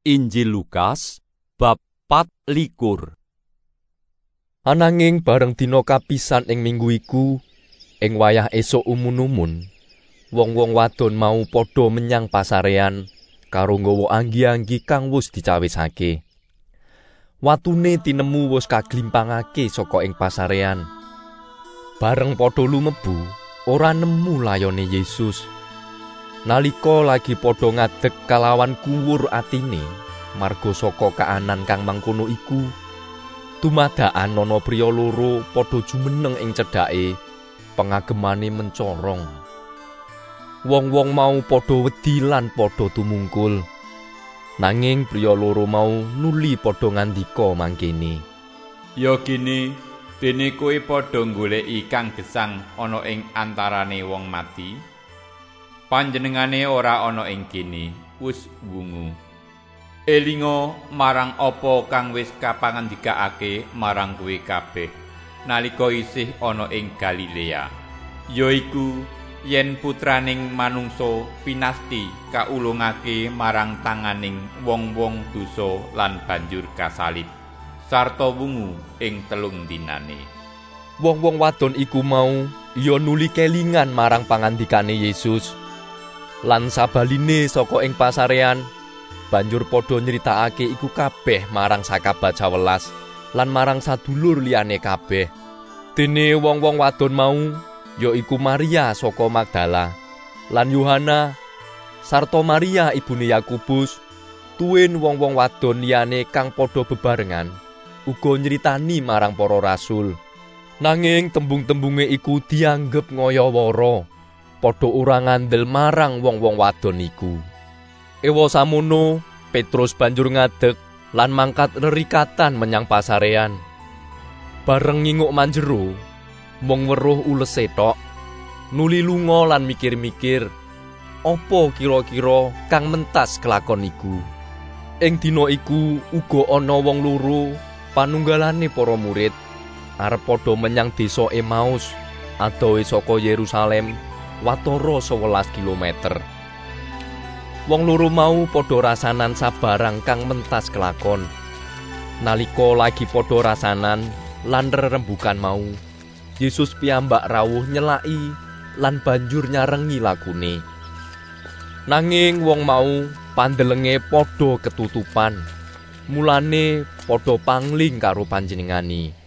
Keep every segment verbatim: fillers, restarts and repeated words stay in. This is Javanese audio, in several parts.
Injil Lukas bab pat likur. Ananging bareng dina kapisan ing minggu iku, ing wayah esuk umun-umun, wong-wong wadon mau padha menyang pasarean karo nggawa anggi-anggi kang wis dicawisake. Watune tinemu wis kaglimpangake saka ing pasarean. Bareng padha lumebu, ora nemu layone Yesus. Nalika lagi padha ngadeg kalawan kuwur atine, marga saka kaanan kang mangkono iku, dumadakan ana priya loro padha jumeneng ing cedhake, pengagemane mencorong. Wong-wong mau padha wedi lan padha tumungkul. Nanging priya loro mau nuli padha ngandika mangkene, "Ya kene, dene kowe padha goleki kang gesang ana ing antarane wong mati. Panjenengane ora ana ing kene, wis wungu. Elinga marang apa kang wis kapangandikake marang kowe kabeh nalika isih ana ing Galilea, yaiku yen putraning manungsa pinasti kaulungake marang tanganing wong-wong dosa lan banjur kasalib, sarta wungu ing telung dinane." Wong-wong wadon iku mau ya nuli kelingan marang pangandikane Yesus. Lan sabaline saka ing pasarean banjur padha nyritakake iku kabeh marang sakabat sawelas lan marang sadulur liyane kabeh. Dene wong-wong wadon mau yaiku Maria saka Magdala lan Yohana sarta Maria ibune Yakobus, tuwin wong-wong wadon liyane kang padha bebarengan uga nyritani marang para rasul. Nanging tembung-tembunge iku dianggep ngaya-wara, padha ora ngandel marang wong-wong wadon iku. Ewa samono, Petrus banjur ngadeg lan mangkat rerikatan menyang pasarean. Bareng nginguk manjero, mung weruh ulese tok, nuli lunga lan mikir-mikir, apa kira-kira kang mentas kelakon iku. Ing dina iku uga ana wong loro, panunggalane para murid, arep padha menyang desa Emaus, adohe saka Yerusalem, watara sewelas kilometer. Wong loro mau padha rasanan sabarang kang mentas kelakon. Nalika lagi padha rasanan lan rerembugan mau, Yesus piyambak rawuh nyelaki lan banjur nyarengi lakune. Nanging wong mau pandelenge padha ketutupan, mulane padha pangling karo panjenengane.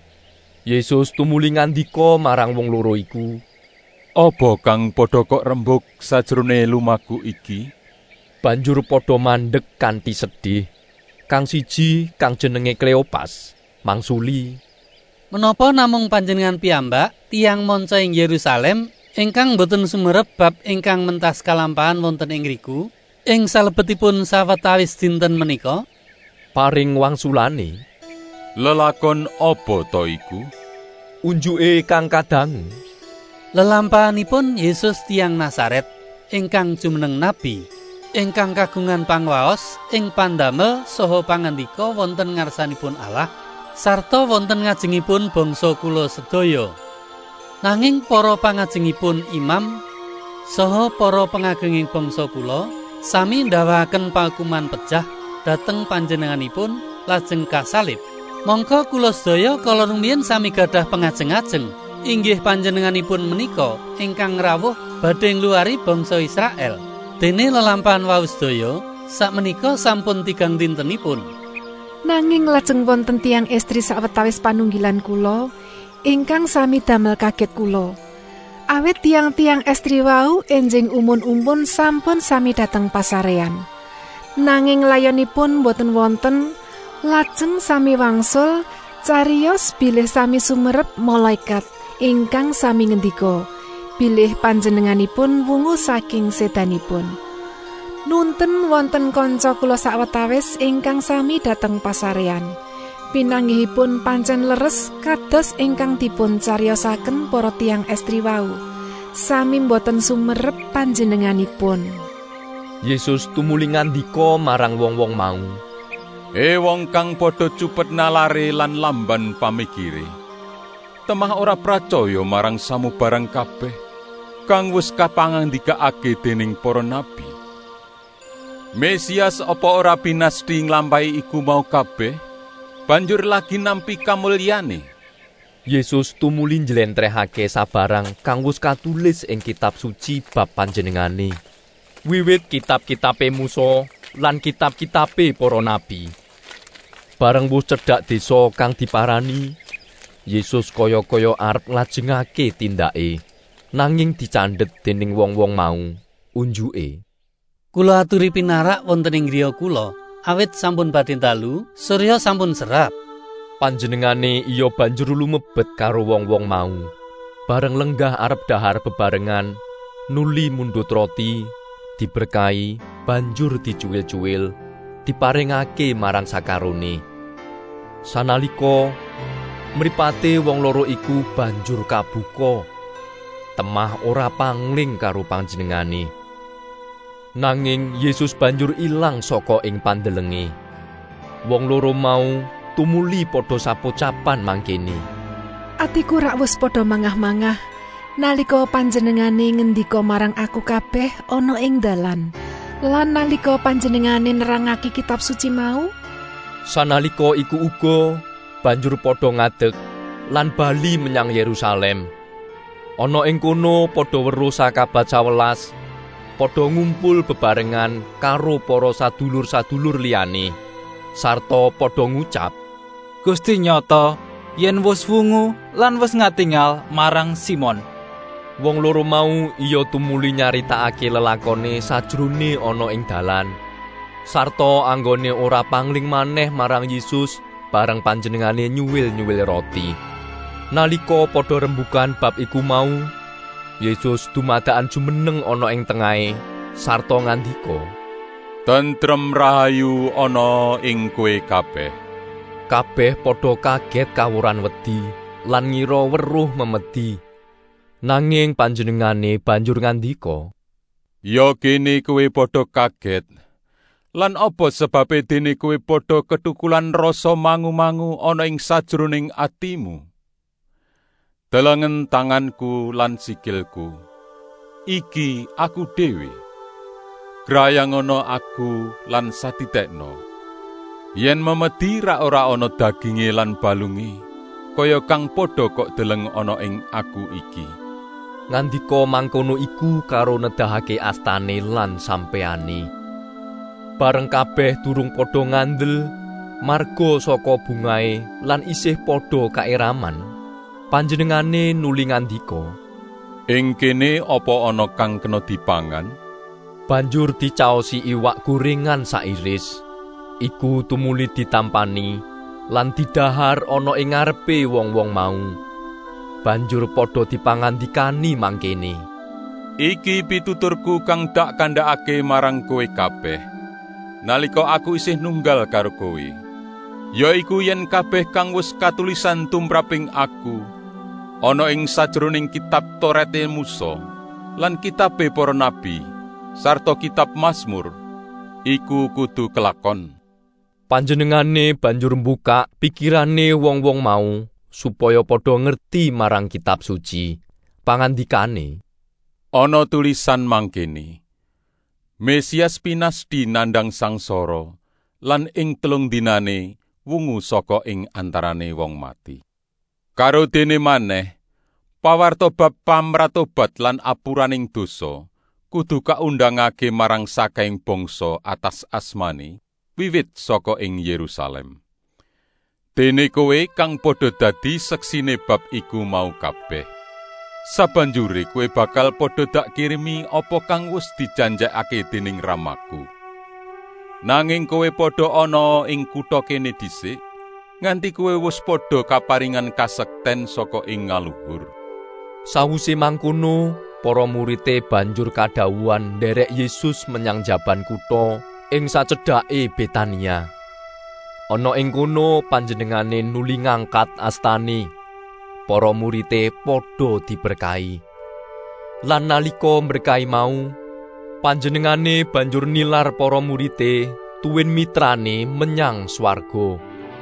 Yesus tumuli ngandika marang wong loro iku, "Apa kang padha kok rembug sajrone lumaku iki?" Banjur padha mandheg kanthi sedih. Kang siji kang jenenge Kleopas mangsuli, "Menapa namung panjenengan piyambak tiyang manca ing Yerusalem ingkang boten sumerep bab ingkang mentas kalampahan wonten ing ngriku ing salebetipun sawetawis dinten menika?" Paring wangsulane, "Lelakon apa to iku?" Unjuke kang kadangu, "Lelampahanipun Yesus tiyang Nazaret ingkang jumeneng nabi, ingkang kagungan pangwaos ing pandamel saha pangandika wonten ngarsanipun Allah sarta wonten ngajengipun bangsa kula sedaya. Nanging para pangajengipun imam saha para pengagenging bangsa kula sami ndhawaken paukuman pejah dhateng panjenenganipun lajeng kasalib. Mongko kula sedaya kala rumiyin sami gadah pengajeng-ajeng, inggih panjenenganipun menika ingkang rawuh badhe ngluwari bangsa Israel. Dene lelampahan wau sedaya sakmenika sampun tigang dintenipun. Nanging lajeng wonten tiyang estri sawetawis panunggilan kula ingkang sami damel kaget kula. Awit tiang-tiang estri wau enjing umun-umun sampun sami dateng pasarean. Nanging layonipun boten wonten. Lajeng sami wangsul cariyos bilih sami sumerep malaikat ingkang sami ngendika, bilih panjenenganipun wungu saking sedanipun. Nunten wonten kanca kula sawetawis ingkang sami dhateng pasarean. Pinanggihipun pancen leres kados ingkang dipun cariyosaken para tiyang estri wau. Sami boten sumerep panjenenganipun." Yesus tumuli ngandika marang wong-wong mau, "Eh wong kang padha cupet nalare lan lamban pamikire, temah ora pracaya marang samubarang kabeh kang wis kapangandikake dening para nabi. Mesias apa ora pinasti nglampahi iku mau kabeh, banjur lagi nampi kamulyane. Yesus tumuli njlentrehake sabarang kang wis katulis ing kitab suci bab panjenengane. Wiwit kitab-kitabe Musa lan kitab-kitabe para nabi. Bareng wis cedhak desa kang diparani, Yesus kaya-kaya arep nglajengake tindake, nanging dicandhet dening wong-wong mau, unjuke. Kula aturi pinarak wonten ing griya kula, awit sampun badhe dalu, surya sampun serap. Panjenengane iya banjur lumebet karo wong-wong mau. Bareng lenggah arep dahar bebarengan, nuli mundhut roti, diberkahi, banjur dicuwil-cuwil, diparingake marang sakarone. Sanalika mripate wong loro iku banjur kabuka. Temah ora pangling karo panjenengane. Nanging Yesus banjur ilang saka ing pandelenge. Wong loro mau tumuli padha sapocapan mangkene. Atiku rak wis padha mangah-mangah nalika panjenengane ngendika marang aku kabeh ana ing dalan. Lan nalika panjenengane nerangake kitab suci mau, sanalika iku uga banjur padha ngadeg lan bali menyang Yerusalem. Ana ing kono padha weruh sakabat sawelas, padha ngumpul bebarengan karo para sadulur-sadulur liyane, sarta padha ngucap, Gusti nyata yen wis wungu lan wis ngatingal marang Simon. Wong loro mau iya tumuli nyaritakake lelakone sajrone ana ing dalan, sarta anggone ora pangling maneh marang Yesus bareng panjenengane nyuwil-nyuwil roti. Nalika padha rembugan bab iku mau, Yesus dumadakan jumeneng ana ing tengahe, sarta ngandika, Tentrem rahayu ana ing kowe kabeh. Kabeh padha kaget kawuran wedi lan ngira weruh memedi. Nanging panjenengane banjur ngandika, Ya kene kowe padha kaget. Lan apa sebabe dene kowe padha ketukulan rasa mangu-mangu ana ing sajroning atimu? Delengen tanganku lan sikilku. Iki aku dhewe. Grayangono aku lan satitekno. Yen memedi ra ora ana daginge lan balunge, kaya kang padha kok deleng ana ing aku iki. Ngandika mangkono iku karo nedahake astane lan sampeyane. Bareng kabeh durung padha ngandel marga saka bungae lan isih padha kairaman, panjenengane nuli ngandika, Ing kene apa ana kang kena dipangan? Banjur dicaosi iwak gorengan sairis. Iku tumuli ditampani lan didahar ana ing ngarepe wong-wong mau. Banjur padha dipangandikani mangkene, Iki pituturku kang dak kandhakake marang kowe kabeh. Nalika aku isih nunggal karo kowe, yaiku yen kabeh kang wis katulisan tumraping aku ana ing sajroning kitab Torate Musa lan kitabe para nabi sarta kitab Mazmur, iku kudu kelakon. Panjenengane banjur mbukak pikirane wong-wong mau supaya padha ngerti marang kitab suci. Pangandikane, Ana tulisan mangkene, Mesias pinasti nandang sangsara lan ing telung dinane wungu saka ing antarane wong mati. Karo dene maneh, pawarta bab pamratobat lan apuraning dosa kudu kaundangake marang sakaing bangsa atas asmane wiwit saka ing Yerusalem. Dene kowe kang padha dadi seksine bab iku mau kabeh. Sabanjure kowe bakal padha dak kirimi apa kang wis dijanjekake dening ramaku. Nanging kowe padha ana ing kutha kene dhisik, nganti kowe wis padha kaparingan kasekten saka ing ngaluhur. sawise mangkono, para murite banjur kadhawuhan nderek Yesus menyang jaban kutha ing sacedhake Betania. Ana ing kono panjenengane nuli ngangkat astane. Para murite padha diberkahi. Lan nalika berkahi mau, panjenengane banjur nilar para murite tuwin mitrane menyang swarga.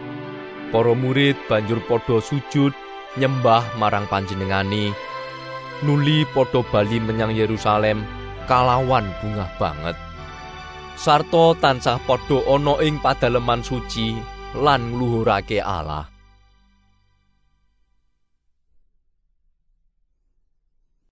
Para murid banjur padha sujud nyembah marang panjenengane, nuli padha bali menyang Yerusalem kalawan bungah banget. sarta tansah padha ana ing padaleman suci lan ngluhurake Allah.